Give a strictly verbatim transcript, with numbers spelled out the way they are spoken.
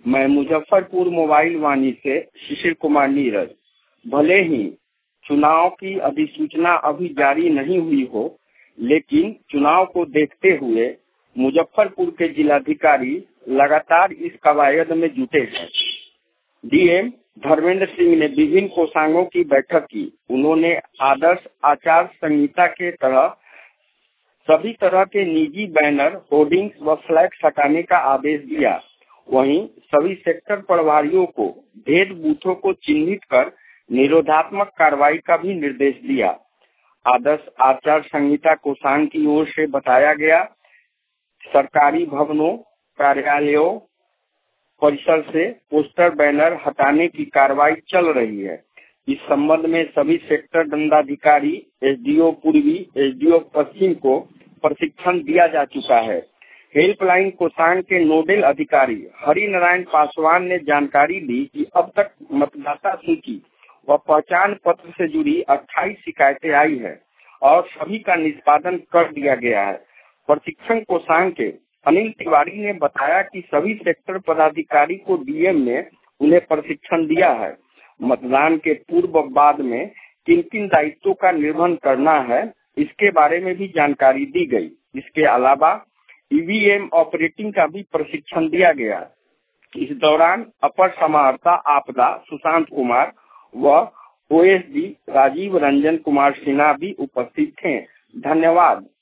मैं मुजफ्फरपुर मोबाइल वाणी से शिशिर कुमार नीरज। भले ही चुनाव की अधिसूचना अभी जारी नहीं हुई हो, लेकिन चुनाव को देखते हुए मुजफ्फरपुर के जिलाधिकारी लगातार इस कवायद में जुटे हैं। डीएम धर्मेंद्र सिंह ने विभिन्न कोषांगों की बैठक की। उन्होंने आदर्श आचार संहिता के तहत सभी तरह के निजी बैनर, होर्डिंग्स व फ्लैक्स हटाने का आदेश दिया। वहीं सभी सेक्टर प्रभारियों को भेद बूथों को चिन्हित कर निरोधात्मक कार्रवाई का भी निर्देश दिया। आदर्श आचार संहिता कोषांग की ओर से बताया गया, सरकारी भवनों, कार्यालयों, परिसर से पोस्टर बैनर हटाने की कार्रवाई चल रही है। इस संबंध में सभी सेक्टर दंडाधिकारी, एसडीओ पूर्वी, एसडीओ पश्चिम को प्रशिक्षण दिया जा चुका है। हेल्पलाइन कोषांग के नोडल अधिकारी हरि नारायण पासवान ने जानकारी दी कि अब तक मतदाता सूची व पहचान पत्र से जुड़ी अट्ठाईस शिकायतें आई है और सभी का निष्पादन कर दिया गया है। प्रशिक्षण कोषांग के अनिल तिवारी ने बताया कि सभी सेक्टर पदाधिकारी को डीएम ने उन्हें प्रशिक्षण दिया है। मतदान के पूर्व बाद में किन किन दायित्वों का निर्वहन करना है, इसके बारे में भी जानकारी दी गई। इसके अलावा ईवीएम ऑपरेटिंग का भी प्रशिक्षण दिया गया। इस दौरान अपर समाहर्ता आपदा सुशांत कुमार व ओएसडी राजीव रंजन कुमार सिन्हा भी उपस्थित थे। धन्यवाद।